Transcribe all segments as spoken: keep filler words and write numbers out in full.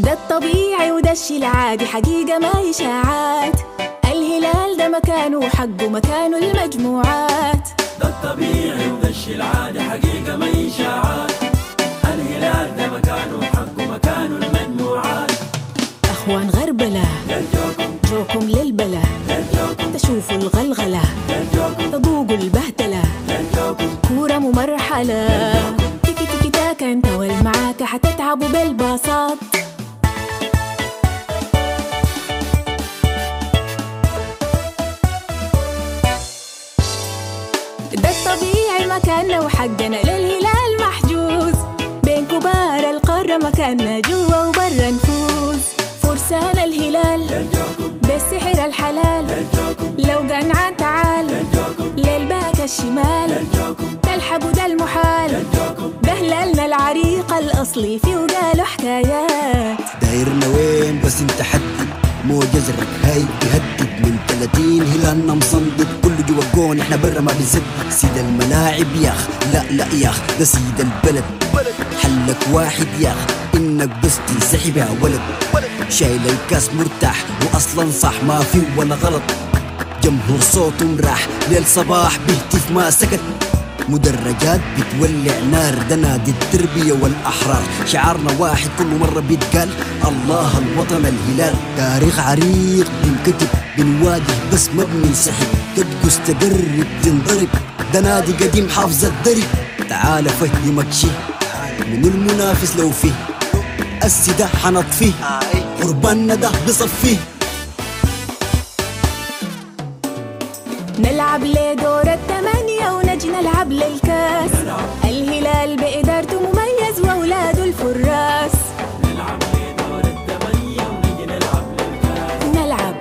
ده الطبيعي وده الشي العادي، حقيقة ما إشاعات. الهلال ده مكانه حقه، مكانه المجموعات. ده الطبيعي وده الشي العادي، حقيقة ما إشاعات. الهلال ده مكانه حقه، مكانه المجموعات. أخوان غربلة للجوكم، جوكم للبلا، للجوكم تشوفوا الغلغلة، للجوكم، تذوقوا البهدلة، للجوكم كورة ممرحلة. تيكي تيكي تاكا انت والمعاكة، حتتعبوا بالباصات. ده الطبيعي مكاننا وحقنا، للهلال محجوز. بين كبار القارة مكاننا، جوا وبرا نفوز. فرسان الهلال بالسحر الحلال، لو قنعان تعال للباك الشمال. تلحقوا ده المحال، ده هلالنا العريق الأصلي، فيه وقالوا حكايات. دايرنا وين بس انت حدد، مو جزرك هاي تهدد. من ثلاثين هلالنا مصندد، كله جوا الجون احنا برا ما بنسد. سيد الملاعب ياخ، لا لا ياخ، ده سيد البلد. حلك واحد ياخ، انك بس تنسحب يا ولد. شايل الكاس مرتاح واصلا صح، ما في ولا غلط. جمهور صوته مراح، ليل صباح بيهتف ما سكت. مدرجات بتولع نار، ده نادي التربية والأحرار. شعارنا واحد كل مرة بيتقال، الله الوطن الهلال. تاريخ عريق بنكتب، بنواجه بس ما بننسحب. تدقس تقرب تنضرب، ده نادي قديم حافظ الدرب. تعال فهمك شي من المنافس، لو فيه السدا حنطفيه، قرباننا ده بصفيه. نلعب لدور الثمانية ونجي نلعب للكاس. الهلال بإدارته مميز وأولاده الفراس. نلعب لدور الثمانية ونجي نلعب للكاس. نلعب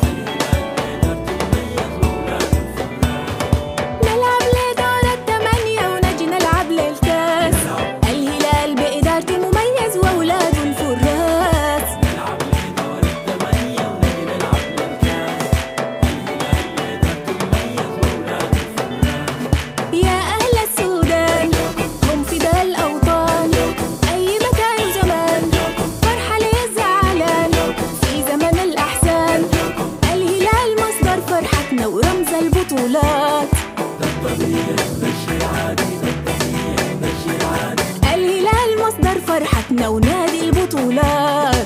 نلعب لدور الثمانية ونجي نلعب للكاس. الهلال بإدارته مميز وأولاده الفراس. نلعب لدور الثمانية ونجي نلعب للكاس. الهلال بإدارته مميز وأولاده الفراس. يا أهل السودان هم فداء الأوطان، أي مكان وزمان فرحة للزعلان. في زمن الأحزان الهلال مصدر فرحتنا ورمز البطولات. الهلال مصدر فرحتنا ونادي البطولات.